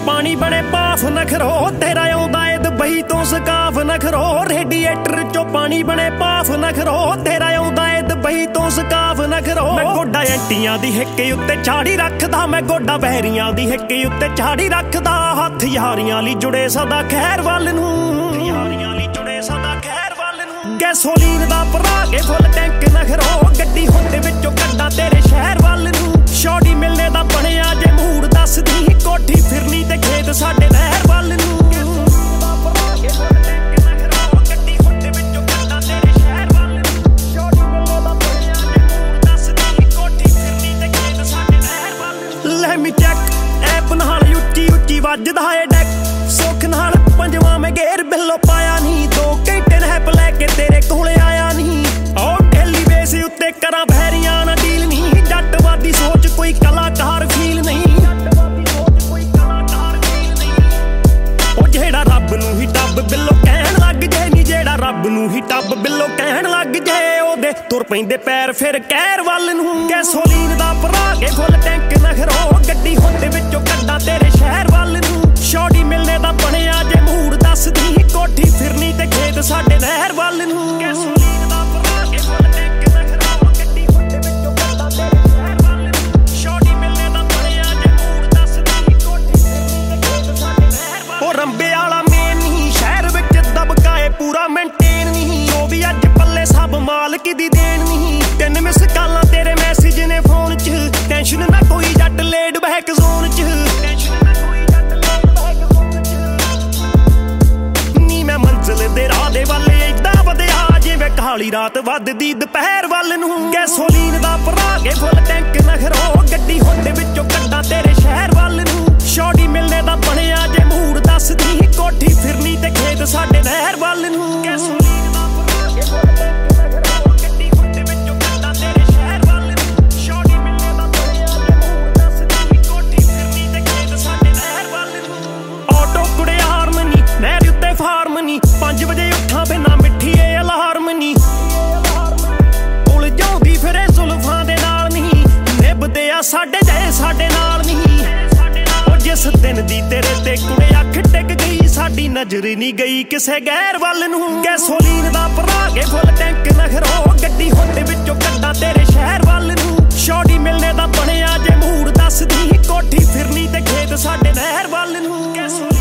ਪਾਣੀ ਬਣੇ ਭਾਫ ਨਖਰੋ ਤੇਰਾ ਆਉਂਦਾ ਏ ਦੁਬਈ ਤੋਂ ਸਕਾਫ ਨਖਰੋ ਰੇਡੀਏਟਰ ਚੋਂ ਪਾਣੀ ਬਣੇ ਭਾਫ ਨਖਰੋ ਤੇਰਾ ਆਉਂਦਾ ਏ ਦੁਬਈ ਤੋਂ ਸਕਾਫ ਨਖਰੋ ਮੈਂ ਗੋਡਾ ਐਂਟੀਆਂ ਦੀ ਹਿੱਕ ਉੱਤੇ ਝਾੜੀ ਰੱਖਦਾ ਮੈਂ ਗੋਡਾ ਬਹਿਰੀਆਂ ਦੀ ਹਿੱਕ ਉੱਤੇ ਝਾੜੀ ਰੱਖਦਾ ਹੱਥ ਯਾਰੀਆਂ ਲਈ ਜੁੜੇ ਸਦਾ ਖੈਰ ਵੱਲ ਨੂੰ ਯਾਰੀਆਂ ਲਈ ਜੁੜੇ ਸਦਾ ਖੈਰ ਵੱਲ ਨੂੰ ਗੈਸੋਲੀਨ ਦਾ ਭਰਾ ਕੇ ਫੁੱਲ ਟੈਂਕ ਨਖਰੋ ਗੱਡੀ ਹੁੰਦੇ ਵਿੱਚੋਂ ਕੱਢਾਂ ਤੇਰੇ ਸ਼ਹਿਰ ਵੱਲ ਨੂੰ ਸ਼ੌਡੀ ਮਿਲਨੇ ਦਾ ਬਣਿਆ ਜੇ ਮੂਡ ਦੱਸਦੀ ਕੋਠੀ ਫਿਰਨੀ ਤੇ ਖੇਤ ਸਾਡੇ ਨਹਿਰ ਵੱਲ ਨੂੰ ਲੈਮੀ ਚੈੱਕ ਐਪ ਨਾਲ ਉੱਚੀ ਉੱਚੀ ਵੱਜਦਾ ਏ ਡੈਕ ਸੁੱਖ ਨਾਲ ਪੰਜਵਾਂ ਮੈਂ ਗੇਰ ਬਿੱਲੋ ਪਾਇਆ ਨਹੀਂ 2 ਘੰਟੇ ਨੈਪ ਲੈ ਕੇ ਤੇਰੇ ਕੋਲ ਆਇਆ ਨਹੀਂ ਉਹ ਡੇਲੀ ਬੇਸ ਉੱਤੇ ਕਰਾਂ ਬਹਿਰੀਆਂ ਨਾ ਡੀਲ ਨਹੀਂ ਜੱਟਵਾਦੀ ਸੋਚ ਕੋਈ ਕਲਾਕਾਰ ਫੀਲ ਨਹੀਂ ਉਹ ਜਿਹੜਾ ਰੱਬ ਨੂੰ ਹੀ ਟੱਬ ਬਿੱਲੋ ਕਹਿਣ ਲੱਗ ਜੇ ਨੀ ਜਿਹੜਾ ਰੱਬ ਨੂੰ ਹੀ ਟੱਬ ਬਿੱਲੋ ਕਹਿਣ ਲੱਗ ਜੇ ਉਹਦੇ ਤੁਰ ਪੈਂਦੇ ਪੈਰ ਫਿਰ ਕਹਿਰ ਵੱਲ ਨੂੰ ਗੈਸੋਲੀਨ ਦਾ ਭਰਾ ਕੇ ਫੁੱਲ ਟੈਂਕ ਨਖਰੋ ਗੱਡੀ ਹੁੰਦੇ ਵਿੱਚੋਂ ਕੱਢਾਂ ਤੇਰੇ ਸ਼ਹਿਰ ਵੱਲ ਨੂੰ ਸ਼ੌਡੀ ਮਿਲਨੇ ਦਾ ਬਣਿਆ ਜੇ ਮੂਡ ਦੱਸਦੀ ਕੋਠੀ ਫਿਰਨੀ ਤੇ ਖੇਤ ਸਾਡੇ ਨਹਿਰ ਵੱਲ ਨੂੰ ਗੈਸੋਲੀਨ ਦਾ ਭਰਾ ਕੇ ਫੁੱਲ ਟੈਂਕ ਨਖਰੋ ਗੱਡੀ ਹੁੰਦੇ ਵਿੱਚੋਂ ਕੱਢਾਂ ਤੇਰੇ ਸ਼ਹਿਰ ਵੱਲ ਨੂੰ ਸ਼ੌਡੀ ਮਿਲਨੇ ਦਾ ਬਣਿਆ ਜੇ ਮੂਡ ਦੱਸਦੀ ਕੋਠੀ ਫਿਰਨੀ ਤੇ ਖੇਤ ਸਾਡੇ ਨਹਿਰ ਵੱਲ ਉਹ ਰੰਬੇ ਵਾਲਾ ਮੇਨ ਨਹੀਂ ਸ਼ਹਿਰ ਵਿੱਚ ਦਬਕਾਏ ਪੂਰਾ ਮੇਨਟੇਨ ਨਹੀਂ ਉਹ ਵੀ ਅੱਜ ਪੱਲੇ ਸਭ ਮਾਲਕ ਦੀ ਦੇਣ ਨਹੀਂ 3 ਮਿਸ ਕਾਲਾਂ ਤੇਰੇ ਮੈਸੇਜ ਨੇ ਫੋਨ 'ਚ ਟੈਨਸ਼ਨ ਨਾ ਕੋਈ ਜੱਟ ਲੇਡ ਬੈਕ ਜ਼ੋਨ 'ਚ ਨੀ ਮੈਂ ਮੰਜ਼ਿਲ ਦੇ ਰਾਹ ਦੇ ਵੱਲ ਏਦਾਂ ਵਧਿਆ ਜਿਵੇਂ ਕਾਲੀ ਰਾਤ ਵੱਧਦੀ ਦੁਪਹਿਰ ਵੱਲ ਨੂੰ ਗੈਸੋਲੀਨ ਦਾ ਭਰਾ ਕੇ ਫੁੱਲ ਟੈਂਕ ਨਖਰੋ ਗੱਡੀ ਹੁੰਦੇ ਵਿੱਚੋਂ ਕੱਢਾਂ ਤੇਰੇ ਸ਼ਹਿਰ ਵੱਲ ਨੂੰ ਸ਼ੌਡੀ ਮਿਲਨੇ ਦਾ ਬਣਿਆ ਜੇ ਮੂਡ ਦੱਸਦੀ ਕੋਠੀ ਫਿਰਨੀ ਤੇ ਖੇਤ ਸਾਡੇ ਨਹਿਰ ਵੱਲ ਨੂੰ ਗੈਸੋਲੀਨ ਦਾ ਭਰਾ ਕੇ ਫੁੱਲ ਟੈਂਕ ਨਖਰੋ ਗੱਡੀ ਹੁੰਦੇ ਵਿੱਚੋਂ ਕੱਢਾਂ ਤੇਰੇ ਸ਼ਹਿਰ ਵੱਲ ਨੂੰ ਸ਼ੌਡੀ ਮਿਲਨੇ ਦਾ ਬਣਿਆ ਜੇ ਮੂਡ ਦੱਸਦੀ ਕੋਠੀ ਫਿਰਨੀ ਤੇ ਖੇਤ ਸਾਡੇ ਨਹਿਰ ਵੱਲ ਨੂੰ ਆਟੋ ਕੁੜੇ ਹਾਰਮਨੀ ਨਹਿਰ ਉੱਤੇ ਫਾਰਮ ਨੀ 5 ਵਜੇ ਉੱਠਾਂ ਬਿਨਾਂ ਮਿੱਠੀ ਏ ਅਲਾਰਮ ਨੀ ਉਲਝਾਉਂਦੀ ਫਿਰੇ ਜ਼ੁਲਫਾਂ ਦੇ ਨਾਲ ਨਹੀਂ ਨਿਭਦੇ ਆ ਸਾਡੇ ਜੇ ਸਾਡੇ ਨਾਲ ਨਹੀਂ ਉਹ ਜਿਸ ਦਿਨ ਦੀ ਤੇਰੇ ਤੇ ਕੁੜੇ ਅੱਖ ਟਿਕ ਗਈ ਸਾਡੀ ਨਜ਼ਰ ਨਹੀਂ ਗਈ ਕਿਸੇ ਗੈਰ ਵੱਲ ਨੂੰ ਗੈਸੋਲੀਨ ਦਾ ਭਰਾ ਕੇ ਫੁੱਲ ਟੈਂਕ ਨਖਰੋ ਗੱਡੀ ਹੁੰਦੇ ਵਿੱਚੋਂ ਕੱਢਾਂ ਤੇਰੇ ਸ਼ਹਿਰ ਵੱਲ ਨੂੰ ਸ਼ੌਡੀ ਮਿਲਨੇ ਦਾ ਬਣਿਆ ਜੇ ਮੂਡ ਦੱਸਦੀ ਕੋਠੀ ਫਿਰਨੀ ਤੇ ਖੇਤ ਸਾਡੇ ਨਹਿਰ ਵੱਲ ਨੂੰ